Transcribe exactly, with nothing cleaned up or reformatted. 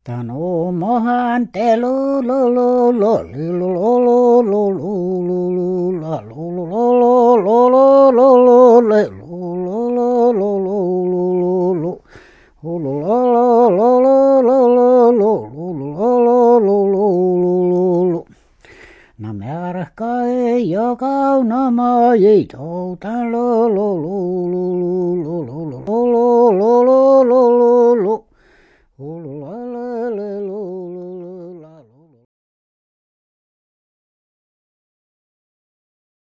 Tanu mohan te lu lu lu lu li lu lu lu lu lu lu la lu lu lu lu lu lu lu le lu lu lu lu lu lu lu lu. Lu lu lu lu lu lu lu lu lu lu lu lu lu lu. Na märkä ei ja kaunama ei toutan lu lu lu lu lu lu lu lu lu lu